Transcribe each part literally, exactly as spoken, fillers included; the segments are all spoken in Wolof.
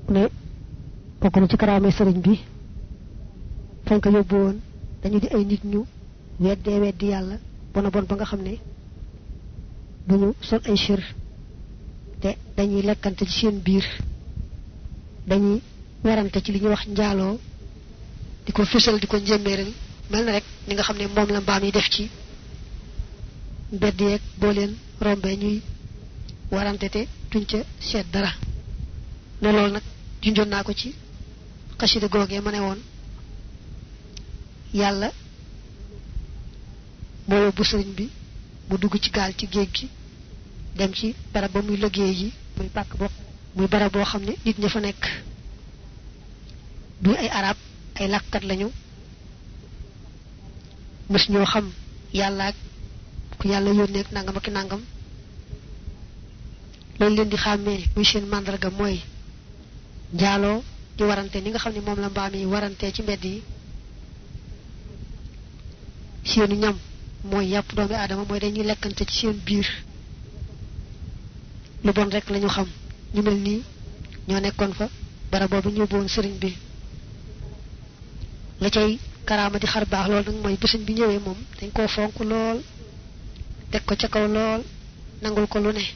ne bokku na ci karaamay sëriñ bi fañ ko yóbbu woon dañu di ay nit ñu weddee weddi yàlla bona bon ba nga xam ne duñu sol ay shir te dañuy lekkante ci seen biir dañuy werante ci li ñuy wax njaaloo di ko fësal di ko njëmmeeral mel na rek ni nga xam ne moom la mbaam yi def ci mbedd yeeg boo leen rombee ñuy warante te duñ ca seet dara ne loolu nag junjoon naa ko ci xasida googee ma ne woon yàlla moo yóbbu sëriñ bi mu dugg ci gaal ci géej gi dem ci barab ba muy liggéey yi muy pàkk bo muy barab boo xam ne nit ña fa nekk du ay arab ay làkkat lañu mës ñoo xam yàlla ak ku yàlla yónneeg nangam ak nangam loolu leen di xàmmee muy seen màndarga mooy njaaloo di warante ni nga xam ne moom la mbaam yi warante ci mbedd yi seenu ñam mooy yàpp doomi aadama mooy dañuy lekkante ci seen biir lu bon rek lañu xam ñu mel nii ñoo nekkoon fa bara boobu ñu boon sëriñ bi la cay karaama di xar baax lool nag mooy bu sëñ bi ñëwee moom dañ koo fonk lool teg ko ca kaw lool nangul ko lu ne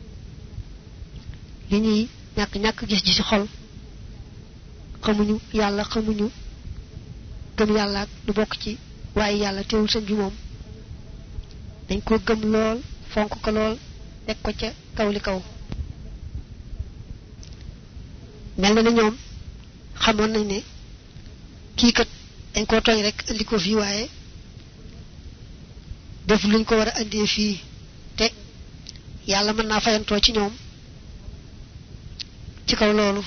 li ñuy ñàkk ñàkk gis ji ci xol xamuñu yàlla xamuñu gëm yàlla ak lu bokk ci waaye yàlla teewul sëñ bi moom dañ ko gëm lool fonk ko lool teg ko ca kaw li kaw mel na ne ñoom xamoon nañ ne kii kat dañ ko tooñ rek andi ko fii waaye def luñ ko war a andee fii te yàlla mën naa fayantoo ci ñoom ci kaw loolu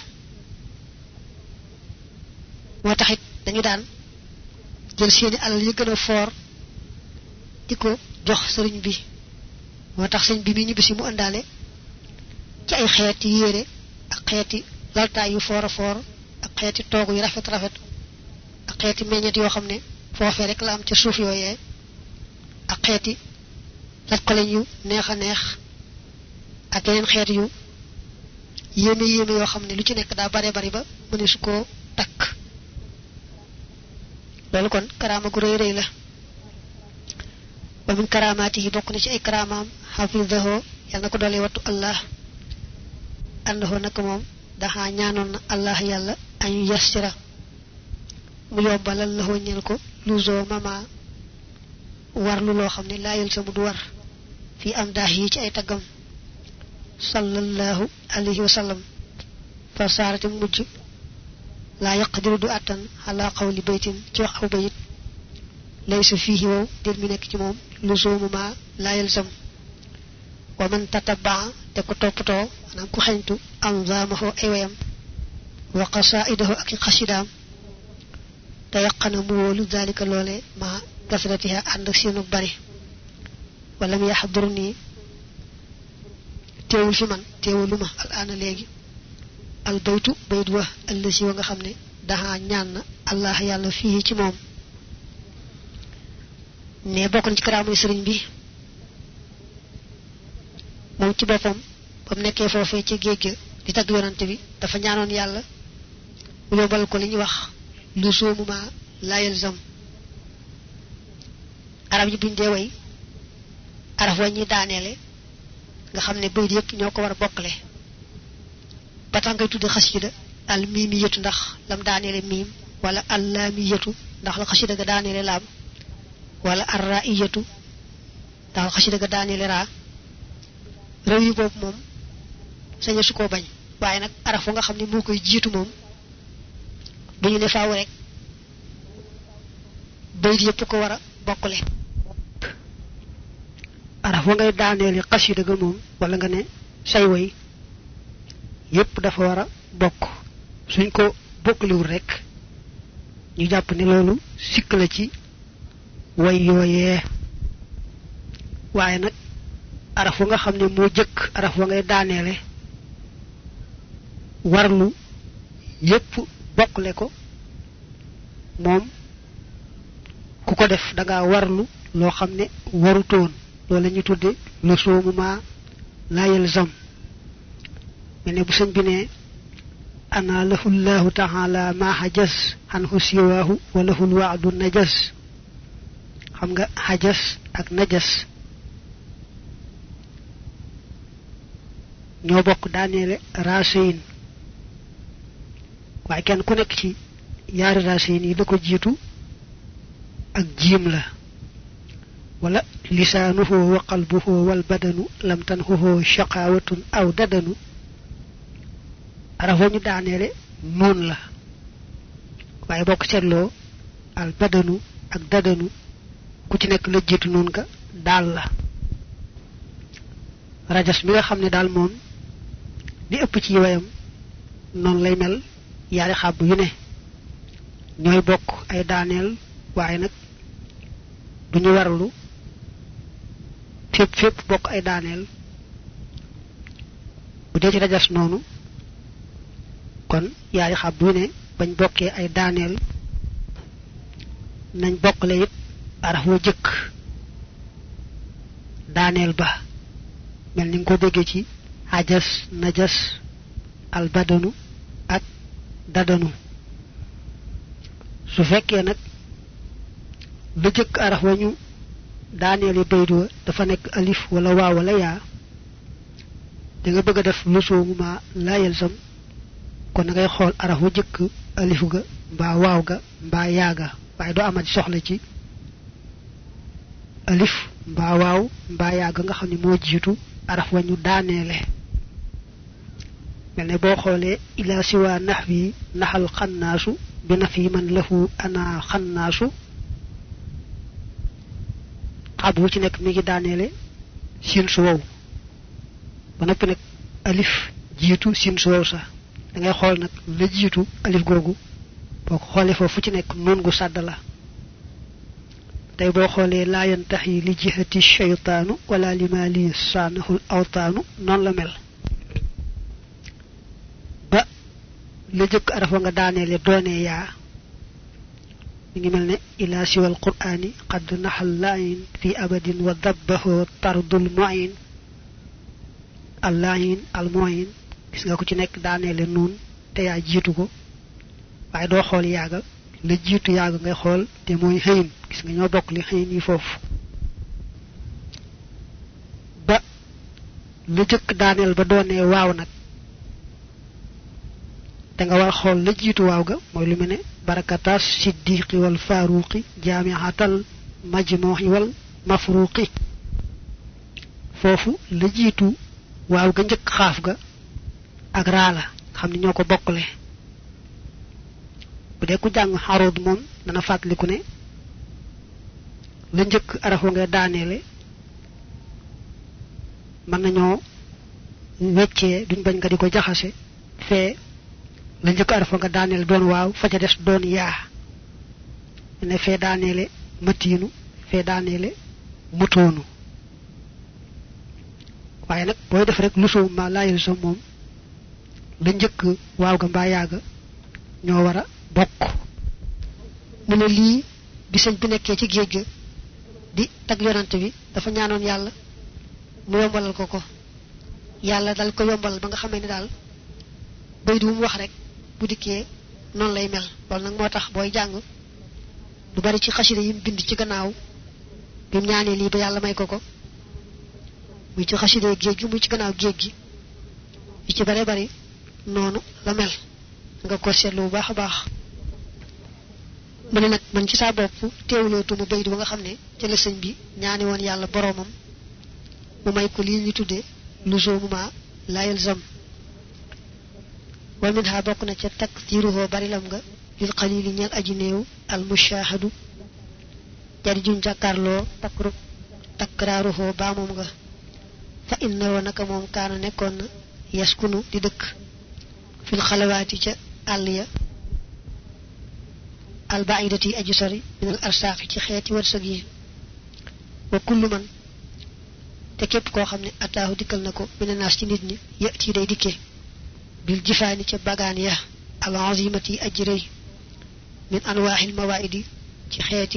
moo taxit dañu daan jël seeni alal yi gën a foor di ko jox sëriñ bi moo tax sëñ bi mi ñibbisi mu àndaale ci ay xeeti yére ak xeeti laltaay yu foor a foor ak xeeti toogu yu rafet rafet ak xeeti meññet yoo xam ne foofee rek la am ca suuf yooyee ak xeeti lat ko lañ yu neex a neex ak yeneen xeet yu yéeme yéeme yoo xam ne lu ci nekk daa bare bari ba mëne su koo takk loolu kon karaama gu rëy rëy la wa min karaamaati yi bokk na ci ay karaamaam xafidaho yàlla na ko doole wattu allah andaho naka moom daxaa ñaanoon na allah yàlla añu yassira mu yombalal la ñel ko luso mama warlu loo xam ne laayal sa mu du war fii am daax yi ci ay taggam sallallahu alayhi wa sallam fa saarati mujj laa yaqdiru du attan ala qawli baytin ci wax aw bayit laysa fihi wow dir mi nekk ci moom lusumu ma la yalzam wa man tatabaa te ko toppatoo maanaam ku xeñtu anzaamahu ay wayam wa qasaidahu ak xasidaam te yaqana mu wóolu dalika loole ma kasratiha ànd ak seenu bari wala mu yaxdur nii teewul fi man teewulu ma al aana léegi al baytu bayt wa allasi wa nga xam ne daxa ñaan na allah yàlla fii ci moom ne bokk na ci karaamuy sëriñ bi moom ci boppam ba mu nekkee foofee ci géej ga di tagg yonante bi dafa ñaanoon yàlla mu yombal ko li ñuy wax lu soomuma layel zam arab yi buñ dee way araf wa ñuy daaneele nga xam ne bayit yépp ñoo ko war a bokkale ba tax ngay tudde xasida al miimiyatu ndax lam daaneele miim wala al laamiyatu ndax la xasida ga daaneele laam wala ar raiyatu ndax la xasida ga daaneele raa réew yi boobu moom saña su koo bañ waaye nag araf wa nga xam ne moo koy jiitu moom bu ñu ne faaw rek bayit yépp ko war a bokkale araf wa ngay daaneeli xasida ga moom wala nga ne say way yépp dafa war a bokk suñ ko bokkaliwul rek ñu jàpp ne loolu sikk la ci way yooyee waaye nag araf wa nga xam ne moo jëkk araf wa ngay daaneele warlu yépp bokkale ko moom ku ko def da nga warlu loo xam ne warutoon loolu la ñu tudde lu soomuma la yalzam mel ne bu sëñ bi ne ana lahu allah ta'ala ma hajas anhu siwahu wa lahu alwa'du najas xam nga hajas ak najas ñoo bokk daanele rasin waaye kenn ku nekk ci yaari rasin yi da ko jiitu ak jiim la wala lisanuhu wa qalbuhu wal badanu lam tanhuhu shaqawatun aw dadanu arafa ñu daanele non la waaye bokk seetloo al badanu ak dadanu ku ci nekk la jiitu non ga daal la rajas bi nga xam ne daal moom li ëpp ci wayam non lay mel yaari xab yu ne ñoy bokk ay daanel waaye nag duñu warlu fépp fépp bokk ay daanel bu dee ci rajas noonu kon yaari xab yu ne bañ bokkee ay daanel nañ bokkle it araf wa jëkk daanel ba mel ni ko déggee ci hajas najas al badanu ak dadanu su fekkee nag ba jëkk araf wañu daaneeli baydu dafa nekk alif wala waaw wala yaa da nga bëgg def lusumu ma la yelzam kon ngay xool araf wa jëkk alif ga mbaa waaw ga mbaa yaa ga waaye doo amati soxla ci alif mbaa waaw mbaa yaa ga nga xam ne moo jiitu araf wañu daaneele melne bo xolé ila siwa nahwi nahal khannasu bi nafi man lahu ana khannasu abu ci nek mi ngi daanele sin su wow ba nopi nak alif jitu sin su wow sa da ngay xol nak la jitu alif gogu boko xolé fofu ci nek non gu sadala tay bo xolé la yantahi li jihati shaytanu wala limali sanahu al-awtanu non la mel le jëk arafa nga daanele doone yaa mi ngi melne ila siwal qur'ani qad nahal la'in fi abadin wa dabbahu tardul mu'in al-la'in al-mu'in gis nga ko ci nek daanele nun te yaa jitu ko waaye doo xool yaaga la jitu yaaga ngay xool te mooy xëyin gis nga ñoo bokk li xëyin yi foofu ba le jëk daanel ba doone waaw nag da nga war xol la jitu waaw ga moy lu melne barakatas siddiqi wal faruqi jami'atal majmu'i wal mafruqi fofu la jitu waaw ga ñëk xaaf ga ak raala xamni ñoko bokkale bu de ku jang harud mom dana fatlikou ne la ñëk arafu nga daanele man nañu wéccé duñ bañ nga diko jaxassé fé la ñëk arafa nga daanel doon waaw fa ca dess doon yaa ne fé daanele matinu fé daanele mutonu waye nak boy def rek lusu ma layel sa mom la ñëk waaw ga mba yaaga ño wara bokk mu ne li bi señ bi nekké ci geej di tag yonante bi dafa ñaanon yalla mu yombalal ko ko yalla dal ko yombal ba nga xamé ni dal bay du mu wax rek bu diké non lay mel lol nak motax boy jang du bari ci xashida yim bind ci gannaaw bim ñaané li ba yalla may ko ko muy ci xashida geej gi muy ci gannaaw geej gi yi ci bari bari nonu la mel nga ko sétlu bu baax baax mané nak man ci sa bop téwlootu mu baydu nga xamné ci la señ bi ñaané won yalla boromam mu may ko li ñu tuddé luzumuma la yalzam wa minha bokuna ci taktiruhu barilam nga fil qalil ñal aji neew al mushahadu jari juñ jakarlo takru takraruhu ba mom nga fa inna wa naka mom kana nekkon yaskunu di dekk fil khalawati ca aliya al ba'idati ajsari min al arsaq ci xéeti wërsëg yi wa kullu man te képp koo xam ne ataahu dikkal na ko mina naas ci nit ñi yati day dikke bil jifaani ca bagaan ya al azimati ajrey min anwaahil mawaidi ci xeeti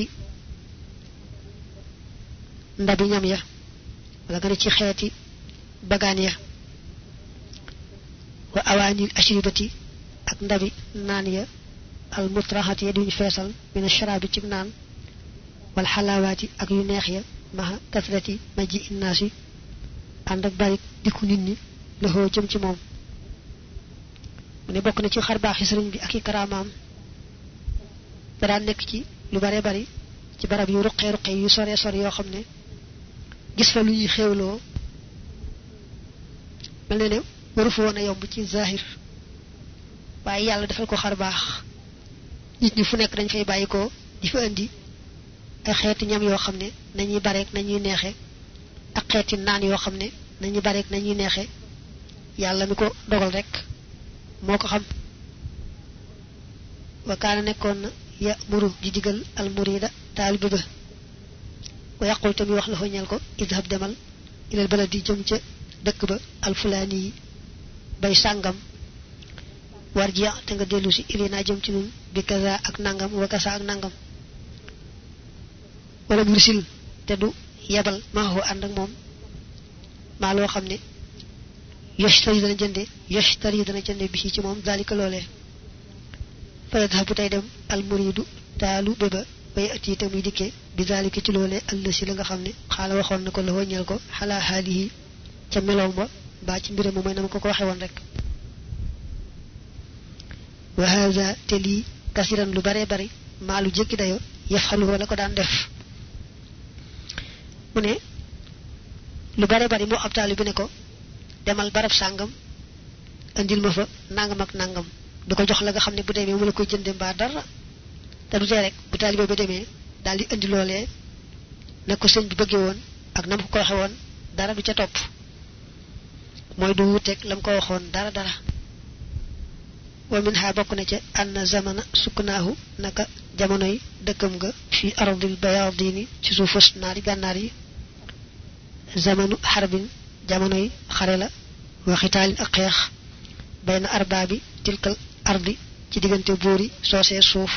ndabi ñam ya wala nga ci xeeti bagaan ya wa awaanil ashribati ak ndabi naan ya al mutrahati duñu feesal min ashrabi ci naan wal halawati ak yu neex ya maha kasrati maji innasi and ak bari diku nit ñi la ho jëm ci mom mu ne bokk na ci xar baax sëriñ bi ak i karaamaam dara nekk ci lu bare bari ci barab yu ruqee ruqee yu sore sore yoo xam ne gis fa lu ñuy xewloo mel ne ne waru fa woon a yomb ci zahir waaye yàlla defal ko xar baax nit ñi fu nekk dañ fay bàyyi ko di fa indi ay xeeti ñam yoo xam ne nañuy bareek nañuy neexe ak xeeti naan yoo xam ne nañuy bareek nañuy neexe yàlla mi ko dogal rek moo ko xam wa kaana nekkoon na ya muru di digal al murida taalibe ba wa yaqul tammi wax la ñeel ko idhab demal ilal baladi jëm ca dëkk ba al fulani yi bay sàngam warjiya te nga dellu si ilina jëm ci nun bi kaza ak nangam wa kasa ak nangam wala mursil te du yebal maa ho ànd ak moom maa loo xam ne yashtari dana jënde yashtari dana jënde bi ci moom dalika loolee fa yadhabu tay dem al muridu taalu beba bay ati te muy dikke bi dalika ci loolee allasi la nga xam ne xaala waxoon na ko la ñeel ko xala haalihi ca meloom ba ba ci mbiram mooy nam ko ko waxe woon rek wa hadha tali kasiran lu bare bari maalu jekki dayo yafalu la ko daan def mu ne lu bare bari mo ab taalibe ne ko demal barab sangam andil ma fa nangam ak nangam du ko jox la nga xamne bu demé mu la koy jëndé ba dara té du té rek bu talibé ba demé dal di andi lolé ne ko señ bi bëggé won ak nam ko waxé won dara du ca top moy du wutek lam ko waxon dara dara wa min ha bokku na ci anna zamana suknahu naka jamonoy dekkam ga fi ardil bayadini ci suufus naari gannaar yi zamanu harbin jamonoy xare la wa xitaalin ak xeex bayna arbaabi tilkal ardi ci diggante buuri soosee suuf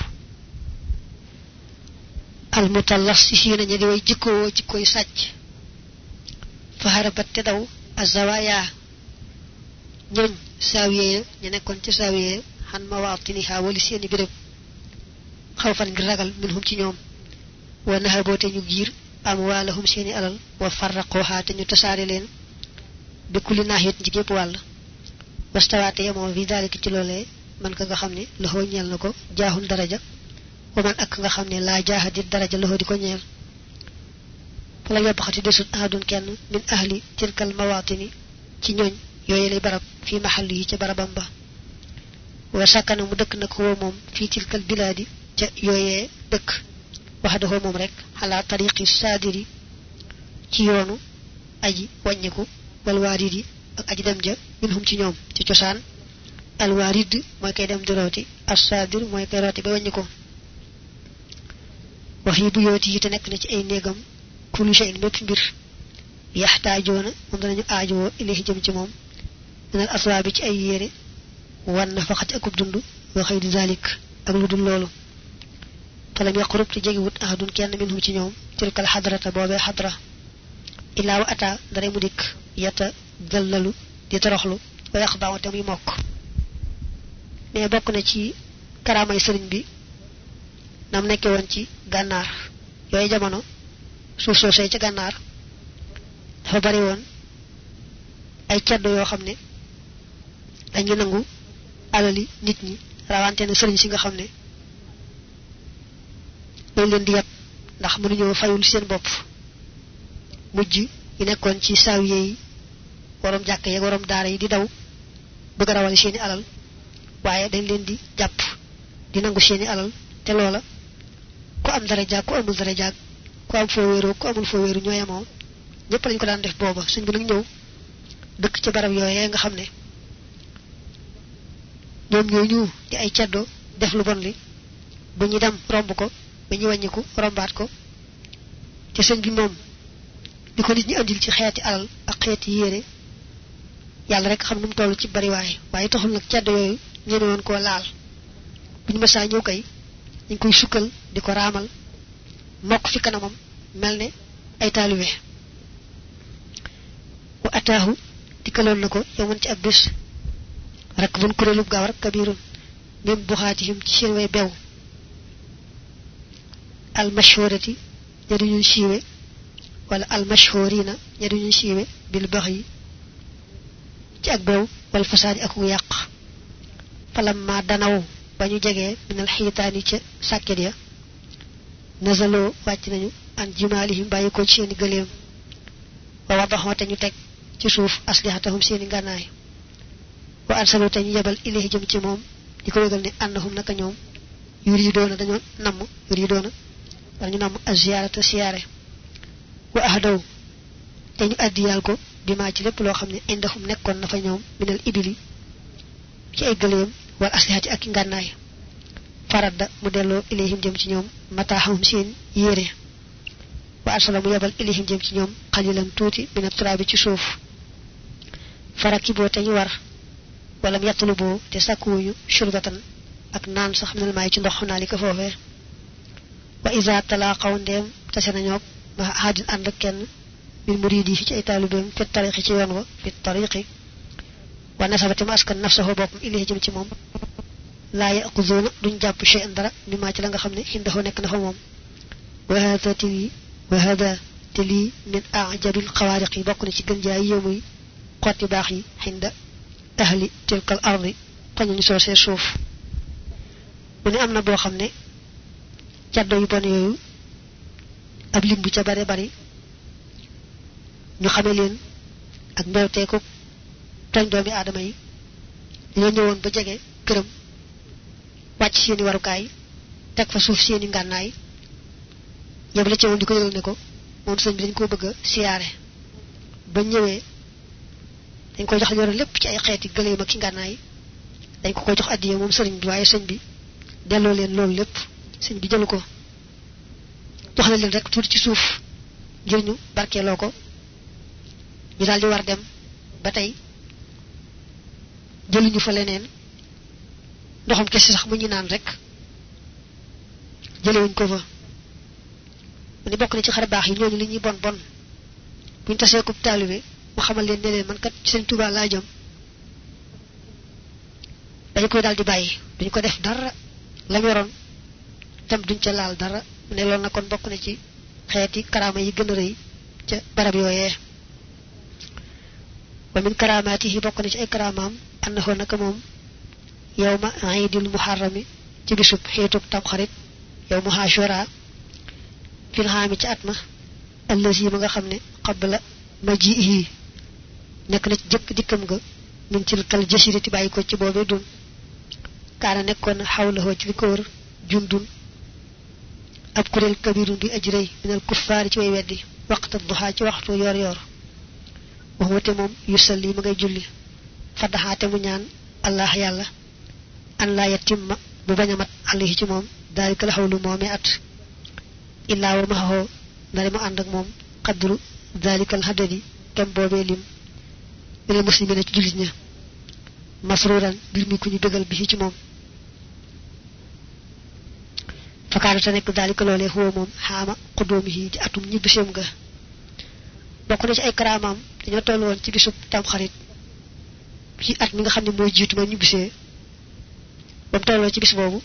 al mutallassisiina ñi di way jikkoo jikkoy sàcc fa harabat te daw azawaya ñoñ saawiye ñu nekkoon ci saawiye xan mawaatiniha wali seeni béréb xawfan ngir ragal minhum ci ñoom wa nahaboote ñu giir amwaalahum seeni alal wa farraqoha te ñu tasaare leen bi kulli nahiyat ci gep wal wastawaate yamo fi dalika ci lolé man ka nga xamné la ho ñel nako jaahul daraja wa man ak nga xamné la jaahadi daraja la ho diko ñel fala ya baxati desut adun kenn min ahli tilkal mawatini ci ñoñ yoyé lay barab fi mahalli ci barabam ba wa sakana mu dëkk nak wo mom fi tilkal biladi ci yoyé dëkk waxda ho mom rek ala tariqi sadiri ci yoonu aji wañiku wal waridi ak aji dem ja minhum ci ñoom ci cosaan al warid moy kay dem di roti as-sadir moy kay roti ba wañi ko waxi bu yoti yi te nek na ci ay negam kullu shay'in bepp mbir yahtaajuna mom dañu aajo ilahi jëm ci mom dina aswabi ci ay yére wan na faxati akub dundu wa xeydi zalik ak lu dul lolu falam yaqrub ci jegi wut ahadun kenn minhum ci ñoom tilkal hadrata bobé hadra illa wa ata dara mu dik yata jallalu di toroxlu wa yaxbaaw te muy mokk ne bokk na ci karaamay sëriñ bi nam nekke woon ci gànnaar yooyu jamono suuf soosee ci gànnaar dafa bari woon ay ceddo yoo xam ne dañu nangu alali nit ñi rawante na sëriñ si nga xam ne dañ leen di yab ndax mënuñoo fayul seen bopp mujj yi nekkoon ci saawiye yi borom jàkk yeeg borom daara yi di daw bëgg rawal seeni alal waaye dañ leen di jàpp di nangu seeni alal te loola ku am dara jaag ku amul dara jaag ku am foo wéeru ku amul foo wéeru ñooy amoo ñëpp lañ ko daan def booba suñ bi nag ñëw dëkk ci barab yooyee nga xam ne ñoom ñooñu di ay ceddo def lu bon li bu ñu dem romb ko ba ñu wàññiku rombaat ko te sëñ bi moom di ko nit ñi andil ci xeeti alal ak xeeti yére yàlla rek xam nu mu toll ci bari waay waaye taxul nag ceddo yooyu ñeme woon koo laal bu ñu mësaa ñëw kay ñu koy sukkal di ko raamal mokk fi kanamam mel ne ay taalibe wa ataahu dikkaloon na ko yow mën ci ab bis rek buñ kuréelub gaaw rek kabirun min buxaatihim ci seen way bew al mashhurati ñadu ñu siiwe wala al mashhurina ñadu ñu siiwe bil baxyi ci ak bew wal fasaadi ak yàq falamma danaw bañu jegee min al xiitaani ca sàkket ya nazaloo wàcc nañu an jimaalihim bàyyi ko ci seeni gëléem wa wadaxoo te ñu teg ci suuf aslihatahum seeni ngànnaay wa arsalu te ñu yebal ilayhi jëm ci moom di ko yëgal ne annahum naka ñoom yuridoona dañoo namm yuridoona wala ñu namm aziyarata siyaare wa ahdaw te ñu addiyal ko bi maa ci lépp loo xam ne indahum nekkoon na fa ñoom minal ibili ci ay gëléem wal aslihati ak ngànnaay faradda mu delloo ilayhim jëm ci ñoom mataaxahum seen yére wa arsala mu yebal ilayhim jëm ci ñoom xalilan tuuti mina turaabi ci suuf farakiboo te ñu war wala mu yatluboo te sàkkuwuñu shurbatan ak naan sax minal maay ci ndox naa li ko foofee wa iza talaqaw ndeem tase nañoog ma haadin ànd ak kenn bil muridi ci ay taalibeem fi tariqi ci yoon wa fi tariqi wa nasabati ma askan nafsahu boppam ilayhi jëm ci moom laa yaquzuuna duñ jàpp shay'an dara mi maa ci la nga xam ne indahu nekk na fa moom wa hada te lii wa hada te lii min ajabil xawaariq yi bokk na ci gën jaay yéemuy xotti baax yi xinda ahli tilkal ardi xoñuñu soosee suuf mu ne am na boo xam ne caddo yu bon yooyu ab lim bu ca bare bari ñu xame leen ak mbewteeku tooñ doomi aadama yi dañoo ñëwoon ba jege këram wàcc seeni warukaay teg fa suuf seeni ngànnaay yëpp la ci woon di ko yëgal ne ko moom sëñ bi dañ koo bëgg a siyaare ba ñëwee dañ koy jox yore lépp ci ay xeeti gëléem ak ci ngànnaay dañ ko koy jox addiye moom sëriñ bi waaye sëñ bi delloo leen loolu lépp sëñ bi jëlu ko jox na leen rek tuuti ci suuf ngir ñu barkeeloo ko ñu daal di war dem ba tey jëluñu fa leneen ndoxam kese sax mu ñu naan rek jëlewuñ ko fa mu ni bokk na ci xare baax yi ñooñu li ñuy bon bon buñ tasee ko taalibe mu xamal leen ne leen man kat sëñ Tuubaa laa jëm dañu koy daal di bàyyi duñ ko def dara la yoroon tam duñ ca laal dara mu ne loolu na kon bokk na ci xeeti karaama yi gën a rëy ca barab yooyee wa min karaamaatihi bokk na ci ay karaamaam annahu naka moom yawma iidil muharrami ci bisub xeetug tamxarit yow mu Ashura fil xaami ci at ma allazi ma nga xam ne qabla majiihi nekk na ci jëkk dikkam ga min ci kal jasirati bàyyi ko ci boobee dun kaana nekkoon xawlahoo ci li ko wër jundun ab kuréel kabirun bi aji rëy minal kuffaari ci way weddi waqta duha ci waxtu yor yor waxumate moom yusalli ma ngay julli faddaxaate mu ñaan allah yàlla an laa yatimma bu bañ a mat alayhi ci moom daalika la xawlu moomee at illaa wa maxaxoo ndare mu ànd ak moom xadru daalika al hadadi kem boobee lim minal muslimina ci jullit ña masruran mbir mi ku ñu bégal bi ci moom fakaana te nekk daalika loolee huwa moom xaama xudoomihi ci atum ñibbiseem ga bokk na ci ay karaamaam dañoo toll woon ci bisub tamxarit ci at mi nga xam ne mooy jiitu ma ñibbisee ba mu tolloo ci bis boobu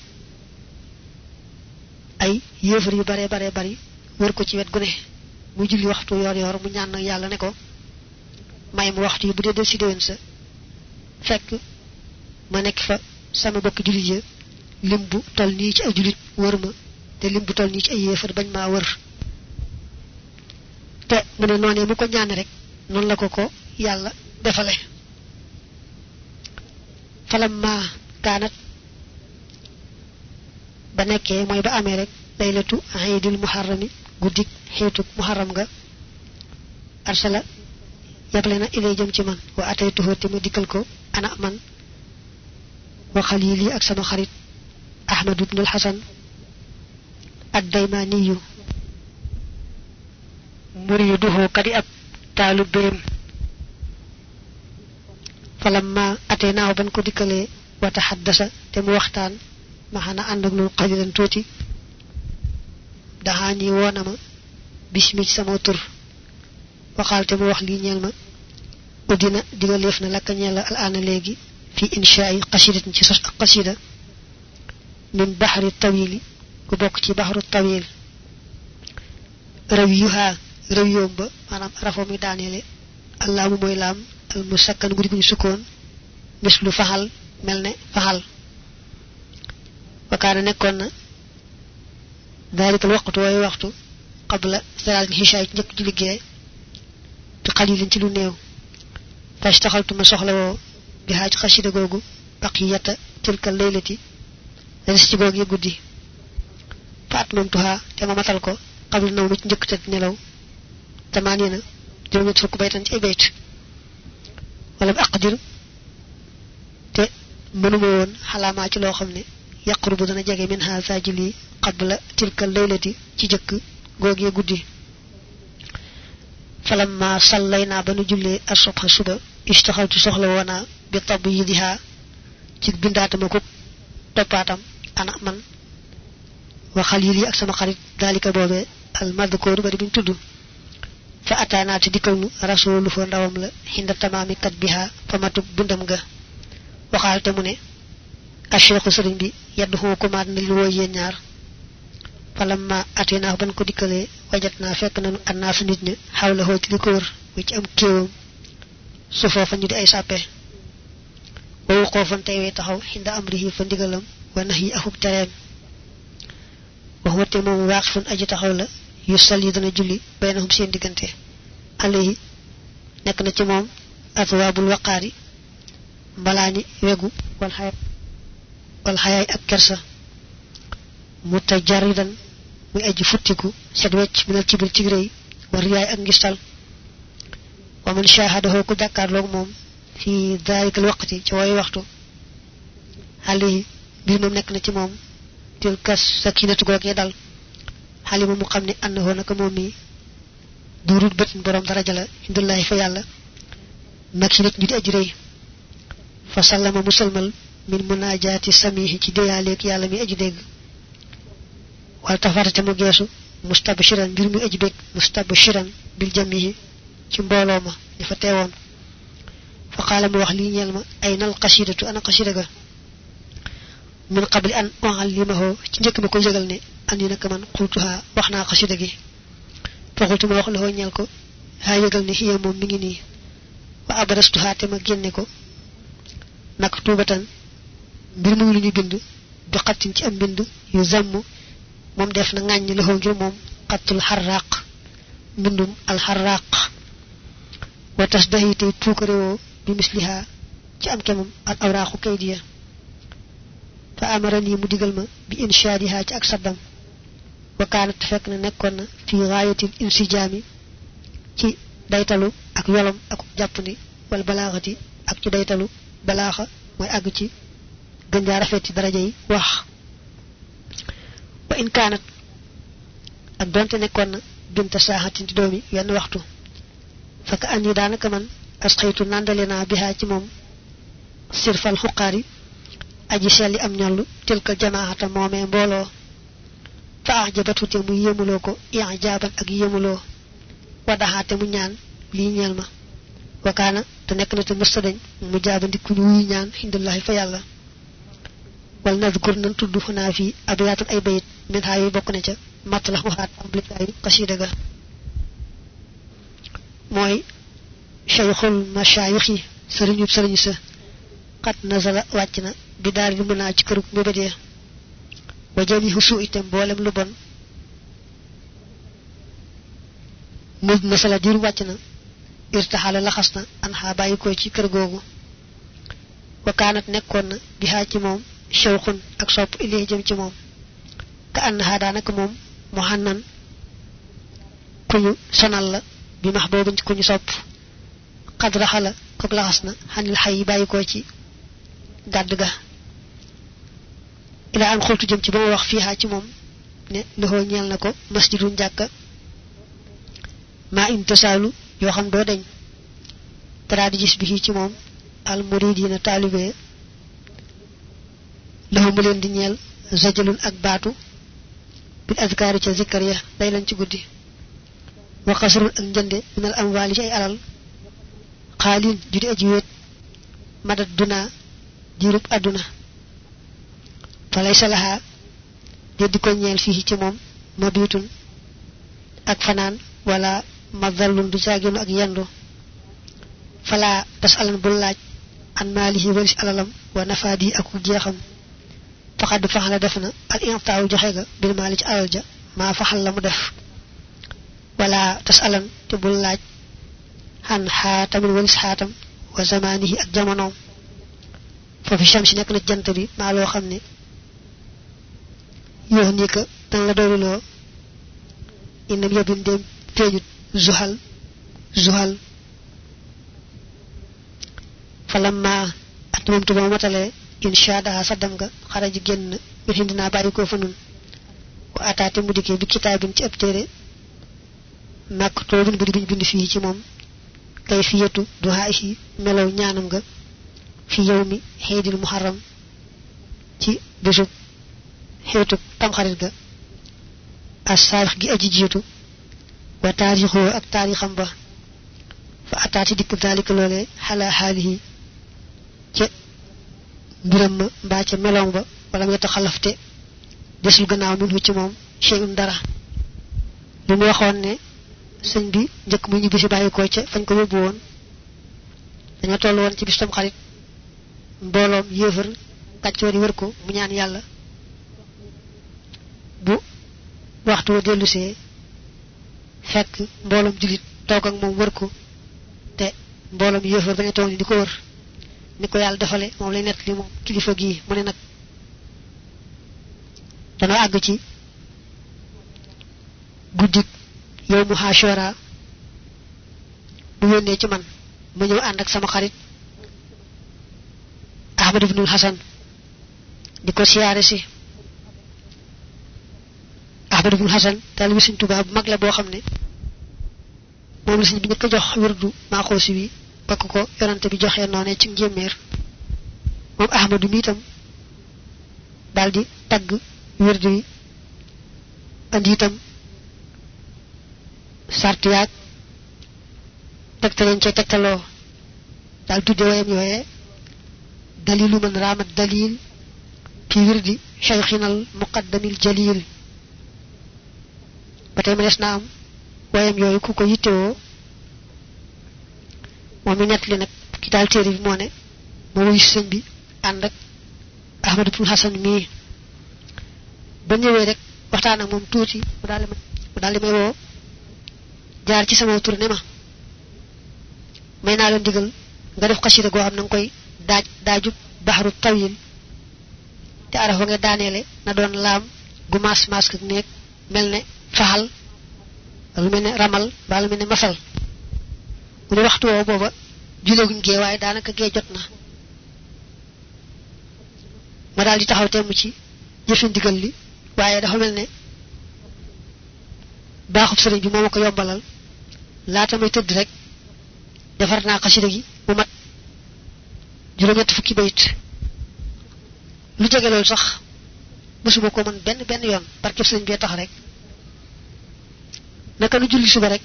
ay yéefar yu bare bare bari wër ko ci wet gu ne muy julli waxtu yor yor mu ñaan nag yàlla ne ko may mu waxtu yi bu dee del si déwén sa fekk ma nekk fa sama bokk jullit ya lim bu toll nii ci ay jullit wër ma te lim bu toll nii ci ay yéefar bañ maa wër te mu ne noonee mu ko ñaan rek noonu la ko ko yàlla defale falamma kaanat ba nekkee mooy ba amee rek laylatu iidil muharrami guddik xeetuk muharram nga arsala yable na ilay jëm ci man wa ataytuhu te ma dikkal ko ana man wa xalili ak sama xarit ahmad ibn al hasan ad-daymaniyu muriduhu kadi ab taalibeem falamma ateenaaw ban ko dikkalee wa taxaddasa te mu waxtaan ma xana ànd ak lu xalilan tuuti daxaani woona ma bismi ci sama tur waxaal te mu wax lii ñeel ma uddina diga leef na lakka ñeel la al aana léegi fi insha'i xasidatin ci sos ak xasida min bahri tawili ku bok ci bahru tawil rawiyuha rawiyum ba manam rafo mi danele allahu moy lam al musakkan gudi guñu sukon mislu fahal melne fahal wakana nekkon na dalika waqtu way waxtu qabla salat hishay ñek ci liggé te qalilin ci lu neew fashtaxaltu ma soxla wo bi haaj xashida gogu baqiyata tilka laylati des ci gogu guddi faat mom tuha te ma matal ko qabla naw ci ñek te nelaw tamanina juroom ñet fukk baytan ci ay bayt wala aqdir te mënuma won xalama ci lo xamne yaqrubu dana jage min ha sajili qabla tilka laylati ci jëk gogu guddi falamma sallayna banu julle as-subha suba ishtakhaltu soxla wona bi tabyidiha ci bindatama ko topatam ana man wa khalili ak sama xarit dalika bobé al madhkur bari buñ tuddu fa atana ti dikawnu rasulullah fo ndawam la hinda tamami katbiha famatu bindam ga waxalte mu ne ash-shaykh serigne bi yaddu ko ma na li woyé ñaar falamma atina ban ko dikale wajatna fekk nañu annas nit ñi xawla ho ci liko wër wi ci am kéewam su fofa ñu di ay sappé wo xofan tay wé taxaw hinda amrihi fa ndigalam wa nahyi ahub tareem wa huwa te mom waqfun aji taxaw la yu salli dana julli baynahum seen digante alayhi nek na ci mom atwabul waqari balani wegu wal hay wal hayay ak kersa mutajarridan muy aji futtiku set wecc minal ci bir ci reey war yaay ak ngistal wa man shahadahu ku jakarlok mom fi dhalika alwaqti ci way waxtu ali bi mom nek na ci mom til kas sakinatu goge dal ali mu xamni annahu naka mom mi durut bet borom daraja la indallahi fa yalla makinat ñu di aji reey fa sallama musalmal min munajati samihi ci deyalek yalla mi aji deg wal tafarata mu gesu mustabshiran bir mu aji bek mustabshiran bil jamihi ci mbolo ma ni fa teewon fa qala mu wax li ñel ma aynal qasidatu ana qasidaga min qabl an uallimahu ci ñëk ma ko yegal ne andi nak man qultuha waxna qasida gi fa qultu ma wax la ñel ko ha yegal ne hiya mom mi ngi ni wa abrastuha te ma genné ko nak tubatan bir mu lu ñu bind bi xatin ci am bind yu zammu mom def na ngagne lo ngir mom qatul harraq bindum al harraq wa tasdahi tay tukrewo bi misliha ci am kemum al awraqu kaydiya fa amarani mu digal ma bi inshadiha ci ak saddam wa kanat fek na nekkon na fi ghayatil insijami ci daytalu ak yolam ak jappni wal balaghati ak ci daytalu balagha moy ag ci gën ja rafet ci daraja yi wax wa in kanat ak donte nekkon na binta sahatin ci doomi yenn waxtu faka andi danaka man asxaytu nandalena biha ci mom sirfal huqari aji seli am ñollu tilka jamaata momé mbolo fa ajabatu te mu yemulo ko i'jaban ak yemulo wadaxate mu ñaan li ñeel ma wakana te nek na te mustadañ mu jabandi ku ñu ñaan indallahi fa yalla wal nadhkur nan tuddu fana fi abiyatun ay bayit min hayi bokku na ca matlahu hat amlikay qasida ga moy shaykhul mashayikhi serigne serigne sa qad nazala wacna bi dal li mëna ci këruk mebede wajali husu itam bolem lu bon mu masala dir wacna irtahala la khasna an ha bayiko ci kër gogu wa kanat nekkon na bi ha ci mom shawkhun ak sopp ilay jëm ci mom ka an hada nak mom muhannan kuñu sonal la bi mahbubun ci kuñu sopp qad rahala ko la khasna hanil hayy bayiko ci gadd ga ila an xoltu jëm ci ba wax fiha ci mom ne loho ñeel nako masjidun jakka ma intasalu yo xam do dañ dara di gis bi ci mom al muridina talibé loho mu len di ñeel zajalun ak batu bil azkar ci zikr ya day lañ ci guddi wa qasrun ak jënde min al amwali ay alal qalin judi aji wet madad duna dirub aduna falaysa laha di ko ñeel fi ci mom mabitun ak fanan wala madallun du ciagenu ak yendo fala tasalan bu laaj an malihi waris alalam wa nafadi ak jeexam faqad fahala defna al intaaw joxe ga bil mali ci alal ja ma faxal la mu def wala tasalan te bu laaj han hatam waris hatam wa zamanihi ak jamonom fa fi shamsi nek na jant bi ma lo xamne yo ni ka tan la doylo inam yobin dem feñut zuhal zuhal falamma atumtu ba matale insha Allah sadam ga xaraji genn bindina bayiko fa nun wa atati mu dikke bi kitabin ci ab téré nak tobin bu bind bind fi ci mom kayfiyatu duhaihi melaw ñaanam ga fi yawmi haydil muharram ci bisu xeetu tamxarit ga as-saarix gi aji jiitu wa taarixu ak taarixam ba fa ataati dikk dalika loole xala xaalihi ca mbiram ma mbaa ca meloom ba wala mu yetta xalafte desul gannaaw min ci moom cheyun dara li mu waxoon ne sëñ bi njëkk mu ñibbi si bàyyi ko ca fañ ko yóbbu woon dañoo toll woon ci bis tamxarit mbooloom yéefar kàccoor yi wër ko mu ñaan yàlla bu waxtu wa dellusee fekk mboolom julit toog ak moom wër ko te mboolom yéefar bañ a toog ni di ko wër ni ko yàlla defale moom lay nett li moom kilifa gii mu ne nag dana àgg ci guddik yow mu Ashura bu yónnee ci man ma ñëw ànd ak sama xarit Ahmad ibn Hasan di ko siyaare si Ahmad ibn Hasan taalibe Sëriñ Tuubaa bu mag la boo xam ne moom la sëñ bi ñëkk jox wirdu Maaxoosi wi bakk ko yonante bi joxee noone ci njéeméer moom Ahmadu mi itam daldi tagg wirdu yi andi itam sart yaag tegtaleen ca tegtaloo daal tudde wayam yooyee dalilu man raamat dalil fi wirdi cheikhina muqaddamil jalil batay ma des na am wayam yooyu ku ko yittewoo moom mi nett li nag ki daal téere bi moo ne ma wuyu sëñ bi ànd ak Ahmad ibn Hasan mii ba ñëwee rek waxtaan ak moom tuuti mu daal mu daal may woo jaar ci sama tur ne ma may naa leen digal nga def xasida goo xam na nga koy daaj daajub baxaru tawil te araf wa nga daaneele na doon laam gu maas maas ak néeg mel ne faxal lu mel ne ramal ba lu mel ne masal mu ne waxtu woo booba juleeguñ gee waaye daanaka gee jot na ma daal di taxaw temm ci jëfe ndigal li waaye dafa mel ne baaxub sëriñ bi moo ma ko yombalal laata may tëdd rek defar naa xasida gi mu mat juróom-ñett fukki bayit lu jege loolu sax mësuma ko mën benn benn yoon barkeb sëriñ bi tax rek naka nu julli suba rek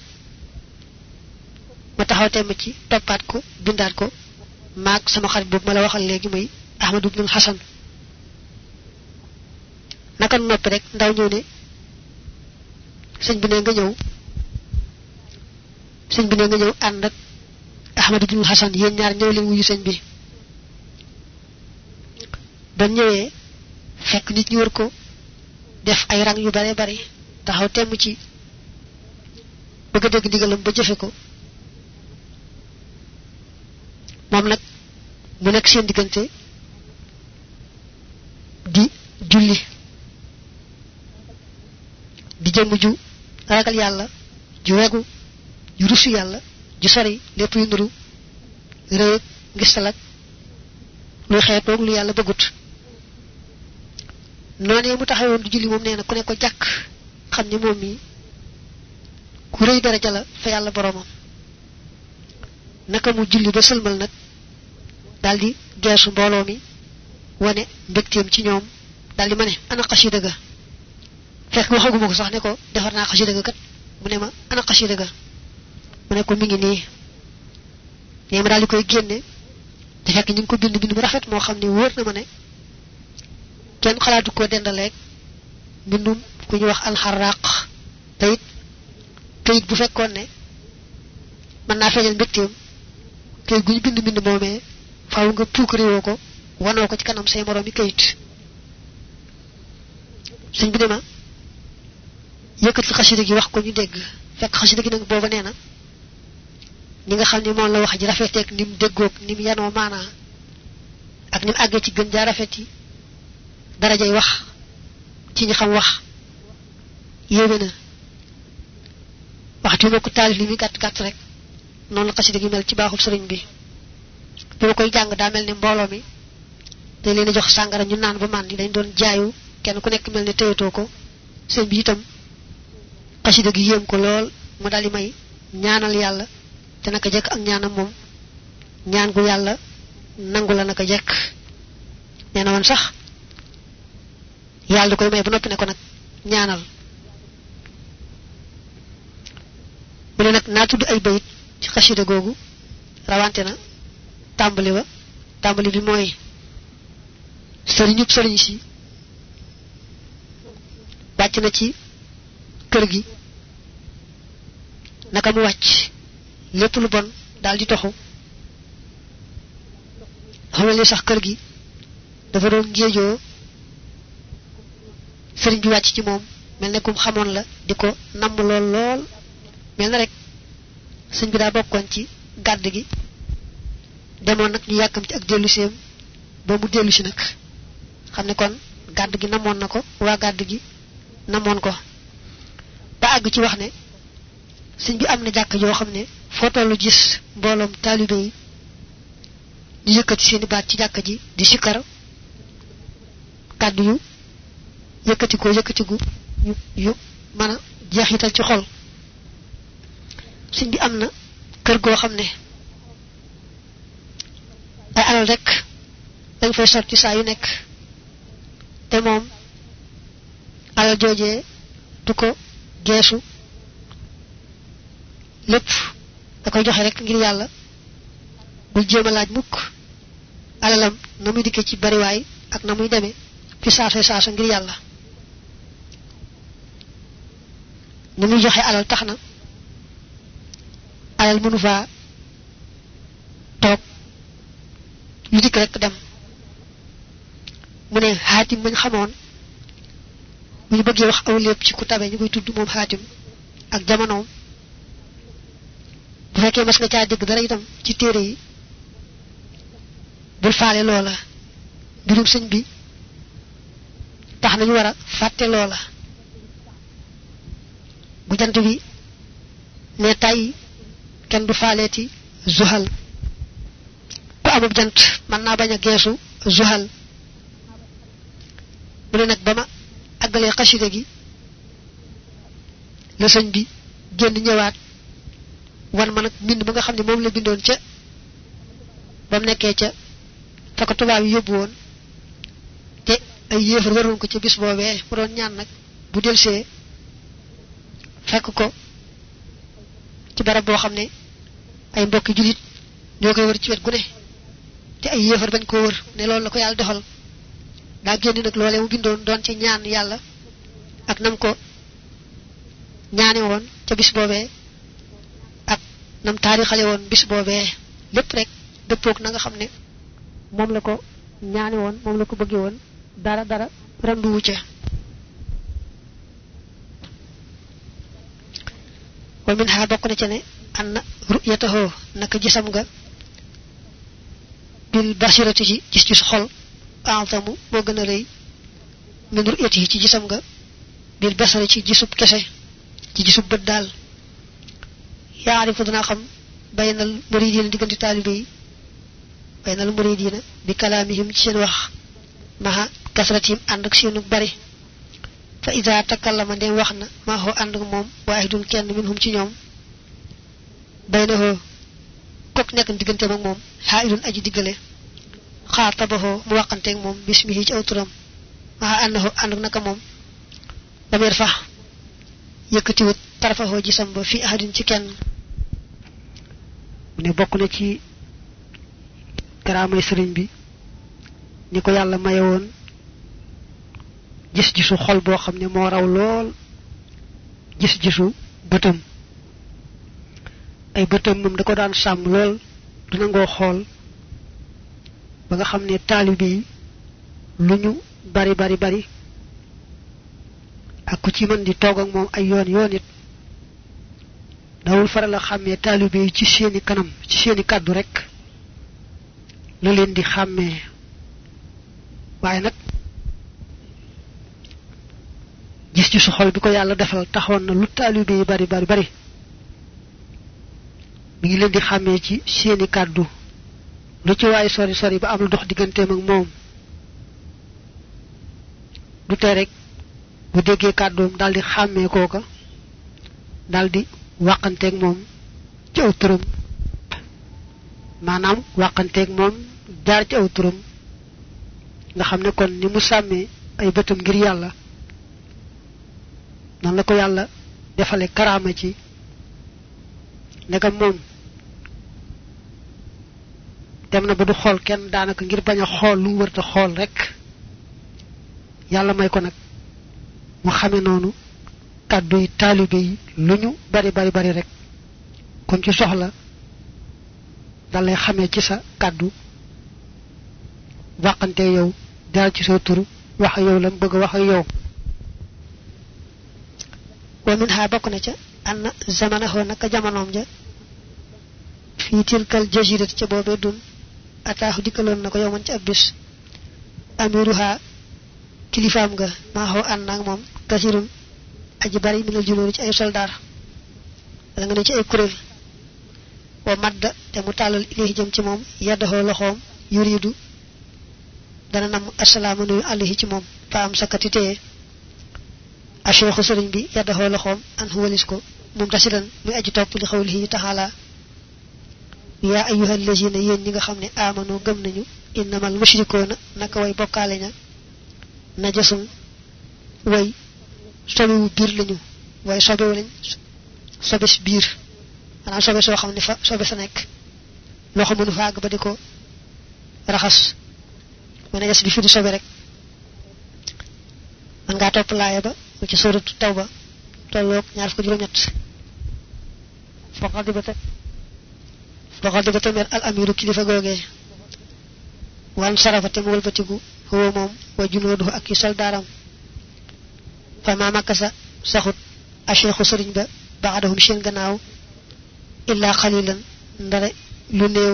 ma taxaw temm ci toppaat ko bindaat ko maag sama xarit boobu ma la waxal léegi muy Ahmad ibn Hasan naka noppi rek ndaw ñëw ne sëñ bi ne nga ñëw sëñ bi ne nga ñëw ànd ak Ahmad ibn Hasan yéen ñaar ñëw leen wuyu sëñ bi ba ñëwee fekk nit ñi wër ko def ay rang yu bare bare taxaw temm ci bëgg a dégg ndigalam ba jëfe ko moom nag mu nekk seen diggante di julli di jëm ju ragal yàlla ju wegu ju rusu yàlla ju sori lépp yu nuru réew ngistal ak lu xeetoog lu yàlla bëggut noonee mu taxawoon di julli moom nee na ku ne ko jàkk xam ne moom mi ku rëy daraja la fa yàlla boromam naka mu julli ba sëlmal nag daldi geesu mbooloo mi wane mbégteem ci ñoom daldi ma ne ana xasida ga fekk waxaguma ko sax ne ko defar naa xasida ga kat mu ne ma ana xasida ga mu ne ko mi ngi nii nee ma daldi koy génne te fekk ñu ngi ko bind bind mu rafet moo xam ne wóor na ma ne kenn xalaatu ko dendaleeg mbindum ku ñu wax alxarraq tayit tayit bu fekkoon ne mën naa feeñal mbégteem kay guñu bind mbind moomee faaw nga puukariwoo ko wanoo ko ci kanam say moroom yi kayit sëñ bi dema yëkkati xasida gi wax ko ñu dégg fekk xasida gi nag booba nee na ñi nga xam ne moom la wax ji rafeteeg ni mu déggoog ni mu yanoo maanaa ak ni mu àggee ci gën jaa rafet yi darajay wax ci ñi xam wax yéeme na waxtu ma ko taalif li muy gàtt gàtt rek noonu la xasida gi mel ci baaxul sëriñ bi bi ma koy jàng daa mel ni mbooloo mi dañ leen a jox sàngara ñu naan ba màndi dañ doon jaayu kenn ku nekk mel ne téyatoo ko sëñ bi itam xasida gi yéem ko lool mu daal di may ñaanal yàlla te naka jekk ak ñaanam moom ñaan gu yàlla nangu la naka jekk nee na woon sax yàlla da koy may ba noppi ne ko nag ñaanal mu ne nag naa tudd ay bayit ci xasida googu rawante na tàmbali ba tàmbali bi mooy sëriñub sëriñ si wàcc na ci kër gi naka mu wàcc lépp lu bon daal di toxu xamal ni sax kër gi dafa doon géejoo sëriñ bi wàcc ci moom mel ne kum xamoon la di ko namm lool lool mel na rek sëñ bi daa bokkoon ci gàdd gi demoon nag ñu yàkkam ci ak delluseem ba mu dellusi nag xam ne kon gàdd gi namoon na ko waa gàdd gi namoon ko ba àgg ci wax ne sëñ bi am na jàkk joo xam ne foo tollu gis mbooloom taalibe yi ñu yëkkati seeni baat ci jàkk ji di sikkar kàddu yu yëkkati ko yëkkati gu yu yu mën a jeexital ci xol sëñ bi am na kër goo xam ne ay alal rek dañ fay sotti saa yu nekk te moom alal joojee du ko geesu lépp da koy joxe rek ngir yàlla bul jéem a laaj mukk alalam na muy dikkee ci bariwaay ak na muy demee fi saasa saasa ngir yàlla ni muy joxe alal tax na alal mënu faa toog lu dikk rek dem mu ne xaatim bañ xamoon bu ñu bëggee wax aw lépp ci ku tabe ñu koy tudd moom xaatim ak jamonoom bu fekkee mas nga caa dégg dara itam ci téere yi bul faale loola mbirum sëñ bi tax nañu war a fàtte loola bu jant bi ne tay kenn du faaleeti zuhal ku amub jant mën naa bañ a geesu zuhal mu ne nag ba ma àggalee xasida gi la sëñ bi génn ñëwaat wan ma nag mbind ba nga xam ne moom la bindoon ca ba mu nekkee ca fa ko tubaab yi yóbbu woon te ay yéefar waroon ko ca bis boobee mu doon ñaan nag bu delsee fekk ko ci barab boo xam ne ay mbokki julit ñoo koy wër ci wet gu ne te ay yéefar bañ ko wër ne loolu la ko yàlla defal daa génn nag loolee mu bindoon doon ci ñaan yàlla ak nam ko ñaane woon ca bis boobee ak nam taarixale woon bis boobee lépp rek dëppoog na nga xam ne moom la ko ñaane woon moom la ko bëggee woon dara dara randuwu ca wa min ha bokk na ca ne anna ru'yatahu naka gisam nga bil basirati ci gis ci xol a'zamu moo gën a rëy min ru'yatihi ci gisam nga bil basari ci gisub kese ci gisub bët daal yaarifu dana xam baynal muridina diggante taalibe yi baynal muridina bi kalaamihim ci seen wax maha kasratihim ànd ak seenu bari fa ida takallama ndem wax na maa xoo ànd ak moom waahidun kenn minhum ci ñoom baynahu kok nekk diggante ak moom xaa'idun aji diggale xaatabahu mu waxanteeg moom bismihi ci aw turam maa annahu ànd ak naka moom dameer fa yëkkatiwut tarafahu gisam ba fi ahadin ci kenn mu ne bokk na ci karaamay sëriñ bi ni ko yàlla maye woon gis-gisu xol boo xam ne moo raw lool gis-gisu bëtam ay bëtam moom da ko daan sàmm lool du nangoo xool ba nga xam ne taalibe yi lu ñu bari bari bari ak ku ci mën di toog ak moom ay yoon yoon it dawul faral a xàmmee taalibe yi ci seeni kanam ci seeni kàddu rek la leen di xàmmee waaye nag gis ci su xol bi ko yàlla defal taxoon na lu taalibe yi bari bari bari mi ngi leen di xàmmee ci seeni kàddu lu ci waay sori sori ba am lu dox digganteem ak moom du tee rek bu déggee kàddoom daldi xàmmee kooka daldi wàqanteeg moom ci aw turam maanaam wàqanteeg moom jaar ci aw turam nga xam ne kon ni mu sàmmee ay bëtam ngir yàlla nan la ko yàlla defale karaama ci ndegam moom dem na ba du xool kenn daanaka ngir bañ a xool lu mu wërta xool rek yàlla may ko nag mu xame noonu kàddu yi taalibe yi lu ñu bari bari bari rek kon ci soxla dal lay xamee ci sa kàddu waxante yow daal ci sa tur wax yow lam bëgg wax yow wa min ha bokk na ca anna zamanahu naka jamonoom ja fi tilkal jazirat ca boobee dun ataahu dikkaloon na ko yow man ci ab bis amiruha kilifaam nga maa xoo ànd naag moom kasirun aji bari minal junoori ci ay soldaar wala nga ne ci ay kuréel wa madda te mu tàllal ilayhi jëm ci moom yaddaxoo loxoom yuridu dana nam assalaamu nuyu alayhi ci moom fa am sakati téye a cheikhu sëriñ bi yaddaxoo loxoom an walis ko moom tasidan muy aji topp li xawlihi taxaala yaa ayyuhal lazina yéen ñi nga xam ne amanu gëm nañu innamal mushrikoona naka way bokkaale ña najasun way sobewu biir lañu way sobewu lañ sobes biir maanaam sobe soo xam ne fa sobe sa nekk loxo mënu fa àgg ba di ko raxas mu najas bi fi di sobe rek man ngaa topp laaya ba mu ci suratu tawba tolloog ñaar fukk juróom ñett foqal di ba te foqal di ba te mer al amiru kilifa googee wan sarafa te mu wëlbatiku huwa moom wa junooduhu ak i soldaaram fa ma makasa saxut a cheikhu sëriñ ba baxadahum seen gannaaw illa xalilan ndare lu néew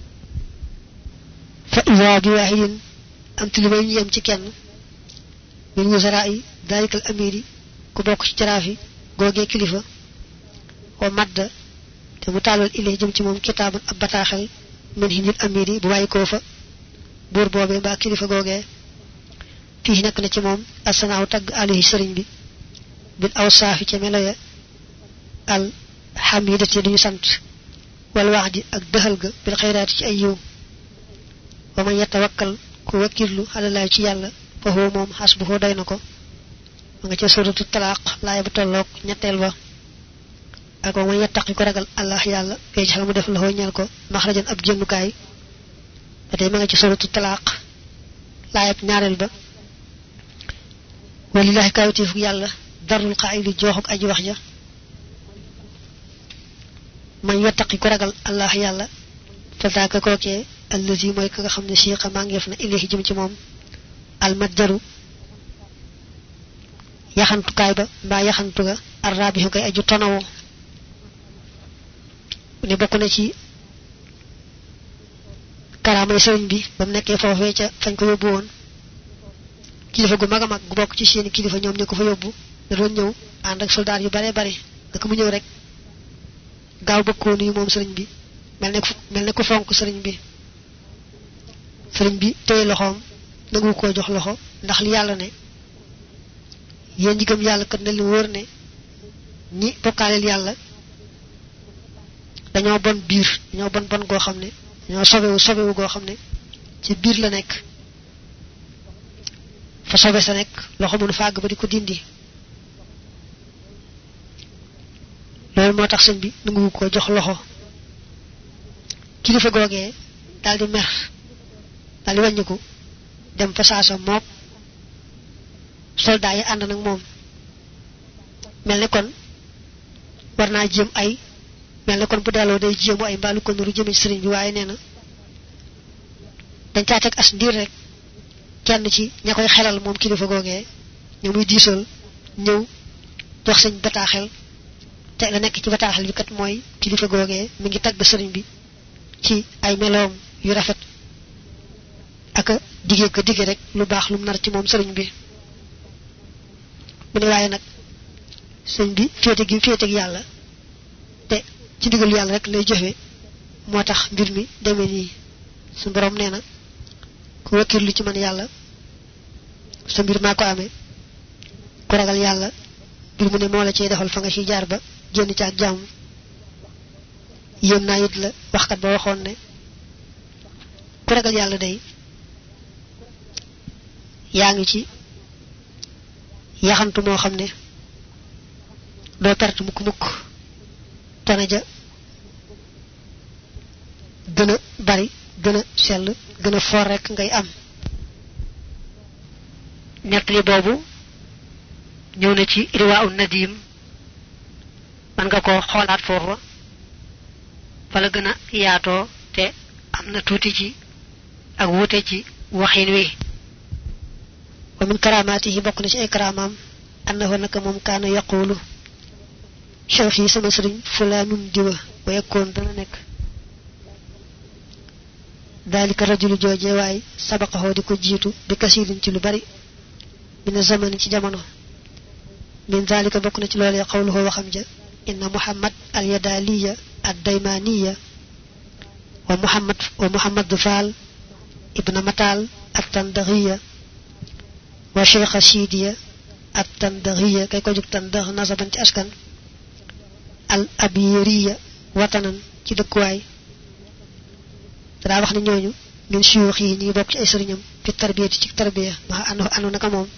fa ida bi waahidin am ti lu may ñu yem ci kenn min wusara yi dalikal amiri ku bokk ci jaraafi googee kilifa wa madda te mu tàllal ilay jëm ci moom kitaaban ab bataaxel min hindil amiri bu bàyyi koo fa buur boobee mbaa kilifa googee fii nekk na ci moom assanaaw tagg alayhi sëriñ bi bil aw saafi ca meloya al xamidati duñu sant wal wax di ak dëxal ga bil xayraati ci ay yiw wa man yatawakkal ku wakkirlu xalalaay ci yàlla fa huwa moom xasbuhu doy na ko ma nga ca suratu talaaq laaya ba tolloog ñetteel ba ak wa man yattaqi ko ragal allah yàlla fee xal mu def la hoo ñeel ko maxrajan ab génnukaay ba tey ma nga ci suratu talaaq laaya ñaareel ba walillahi kawtifu yàlla darul qaa'ili jooxuk aji wax ja man yattaqi ko ragal allah yàlla fa daaka kookee allazi mooy ka nga xam ne siiqa maa ngeef na ilayhi jëm ci moom almadjaru yaxantukaay ba mbaa yaxantu ga arrabixu koy aju tonawo ne bokk na ci karaamay sëriñ bi ba mu nekkee foofee ca fañ ko yóbbu woon kilifa gu mag a mag gu bokk ci seeni kilifa ñoom ñu ko fa yóbbu da doon ñëw ànd ak soldaar yu bare bare nga ko mu ñëw rek gaaw bëkkoo nuyu moom sëriñ bi mel ne mel ne ko fonk sëriñ bi sëriñ bi téye loxoom nangu koo jox loxo ndax li yàlla ne yéen ñi gëm yàlla kat na li wóor ne ñi bokkaaleel yàlla dañoo bon biir dañoo bon bon goo xam ne dañoo sobewu sobewu goo xam ne ci biir la nekk fa sobe sa nekk loxo mënu fa àgg ba di ko dindi loolu moo tax sëñ bi nangu ko jox loxo kilifa googee daal di mer daal di wàññiku dem fa saasa mook soldat yi and nak mom melni kon warna jëm ay melni kon bu dalo day jëm ay mbalu ko nuru jëm serigne bi waye neena dañ ca tek as ndir rek kenn ci ñakoy xelal mom kilifa goge ñu muy disol ñew dox señ bataxel té la nek ci bataxel bi kat moy kilifa goge mi ngi tag serigne bi ci ay melom yu rafet ak digé ko digé rek lu bax lu nar ci mom serigne bi mu ne waye nak serigne bi fété gi fété ak yalla té ci digal yalla rek lay jëfé motax mbir mi démé ni sun borom néna ku wakirlu ci man yalla sa mbir mako amé ku ragal yalla bir mu ne mo la ci defal fa nga ci jaar ba genn ci ak jamm yëm na yit la wax kat ba waxon ne ku ragal yalla day yaangi ci yaxantu mo xamne do perte mukk mukk tanaja gëna bari gëna sel gëna for rek ngay am netli bobu ñew na ci riwa'un nadim man nga ko xolaat fofu fa la gëna yaato te amna tuti ci ak wuté ci waxin wi wa min karamatihi bokku na ci ay karamam annahu naka mom kana yaqulu shaykhi sama serigne fulanun diwa wa yakun dana nek dalika rajulu jojé way sabaqahu diko jitu bi kasirin ci lu bari min zaman ci jamono min zalika bokku na ci lolé qawluhu wa khamja inna muhammad al yadaliya ad daymaniya wa muhammad wa muhammad fal ibn matal at tandaghiya wa shaykh shidiya at tandaghiya kay ko juk tandagh nasaban ci askan al abiriya watanan ci dekuway da wax ni ñooñu min shuyukh yi ñi bok ci ay serignam fi tarbiyati ci tarbiya ma anu anu naka mom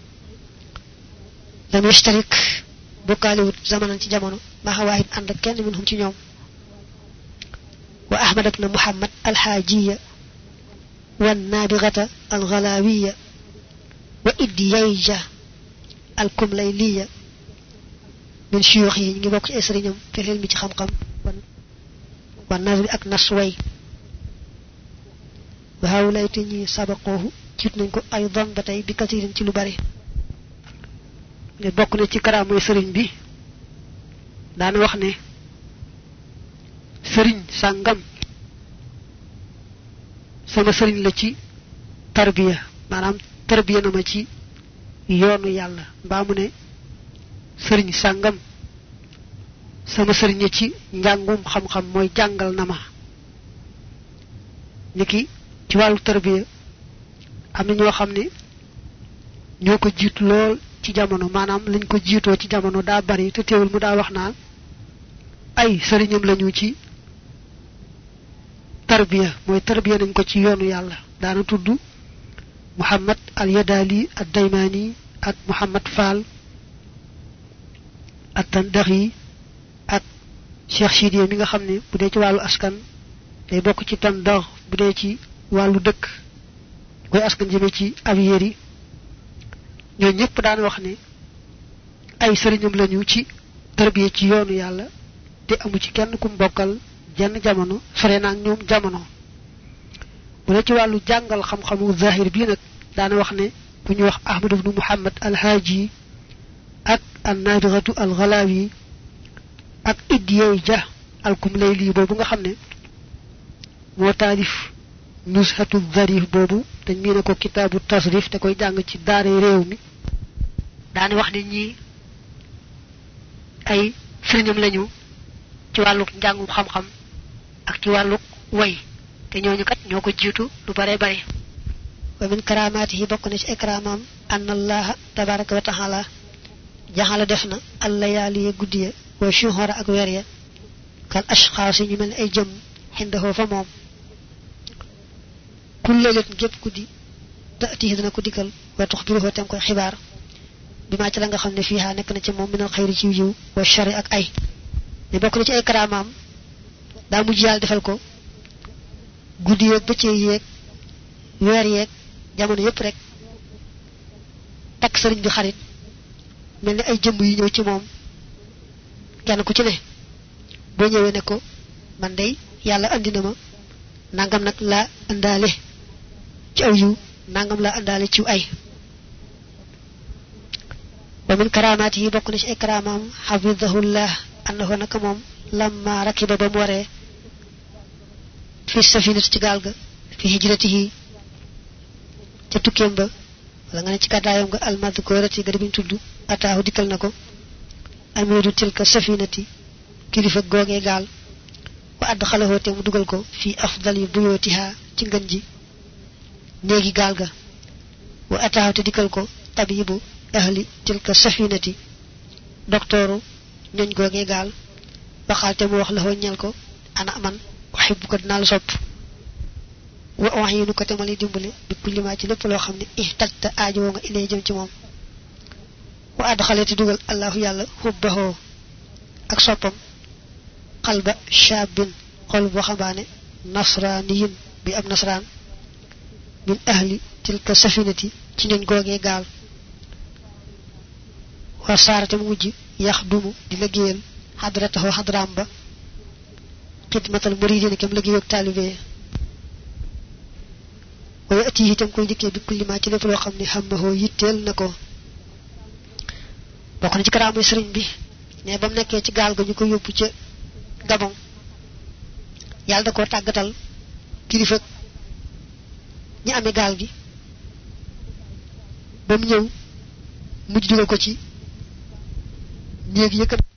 lam yashtarik bokaliwut zamanan ci jamono ma wahid and kenn minhum ci ñoom wa ahmad ibn muhammad al hajiyya wan nabighata al ghalawiyya wa idiyayja al kumlayliyya min shuyukh yi ñi bok ci ay serignam fi xel mi ci xam xam wan nazri ak nasway wa hawlaytu ñi sabaqohu ciit nañ ko ay don batay bi katirin ci lu bari ne bokku na ci karamoy serigne bi daan wax ne serigne sangam sama serigne la ci tarbiya manam tarbiya na ma ci yoonu yalla ba mu ne serigne sangam sama serigne ci njangum xam xam moy jangal na ma niki ci walu tarbiya amna ñoo xamni ñoko jitu lool ci jamono manam lañ ko jito ci jamono da bari te teewul mu da wax naan ay serignam lañu ci tarbiya moy tarbiya nañ ko ci yoonu yalla daana tuddu muhammad al yadali ad daymani ak muhammad fall at tandaghi ak cheikh shidiya mi nga xamne bu dé ci walu askan day bok ci tandagh bu dé ci walu dëkk koy askan jëme ci abiyeri ñoo ñepp daan wax ni ay serignam lañu ci tarbiya ci yoonu yalla te amu ci kenn kum bokkal jenn jamono sore nak ñoom jamono bu ne ci walu jangal xam xamu zahir bi nak daan wax ne ku ñu wax ahmad ibn muhammad al haji ak an nabighatu al ghalawi ak idiyay ja al kumlayli bobu nga xamne mo talif nushatu dharif bobu dañ mi ne ko kitabu tasrif te koy jang ci daare rew mi daani wax ni ñi ay serignam lañu ci walu jangum xam xam ak ci walu way te ñooñu kat ñoko jitu lu bare bare wa min karamatihi bokku na ci ikramam anna allah tabaaraka wa ta'ala jaxala defna al layali guddiya wa shuhura ak wer ya kal ashkhas ñu mel ay jëm hindaho fa mom kullelet gep guddi taati dana ko dikal wa tukhbiruhu tam koy xibar bima ci la nga xamne fiha nek na ci mom minal khayri ci yiw wa shari ak ay ni bokku na ci ay karamam da mu jiyal defal ko guddi ak becce yek wer yek jamono yep rek tak sëriñ bi xarit melni ay jëm yu ñëw ci moom kenn ku ci ne bo ñëwé ne ko man day yalla andi na ma nangam nak la andale ci aw yu nangam la andale ci ay wa min karamati bokku na ci ay karamam hafizahullah annahu nak mom lamma rakiba bam waré fi safinati ci gal ga fi hijratihi ci tukkem ba wala nga ne ci kadayam ga al madhkurati ga biñ tuddu ataahu dikal nako amiru tilka safinati kilifa goge gal wa adkhalahu te mu dugal ko fi afdali buyutiha ci ngën ji neegi gal ga wa ataahu te dikal ko tabibu ahli tilka safinati doktoru ñoñ goge gal waxal te mu wax la ho ñal ko ana man uhibbuka dina la sopp wa uhinu ko te mali dimbale bi kulli ma ci lepp lo xamni ihtajta aajo nga ilay jëm ci mom wa adkhalati dugal allah yalla hubbahu ak soppam qalba shabin xol bo xamane nasraniyin bi ab nasran min ahli tilka safinati ci ñoñ goge gal wa sarata mujj yaxdumu di liggéeyal hadratahu hadram ba khidmatul muridin kam liggéeyok talibé wa yatihi tam koy dikke bi kulli ma ci lepp lo xamni hammahu yittel nako bokk na ci karamu serigne bi ne bam nekké ci gal ga ñuko yobbu ci gabon yalla da ko tagatal kilifa ñi amé gal gi bam ñew mujj dugal ko ci neeg yëkkat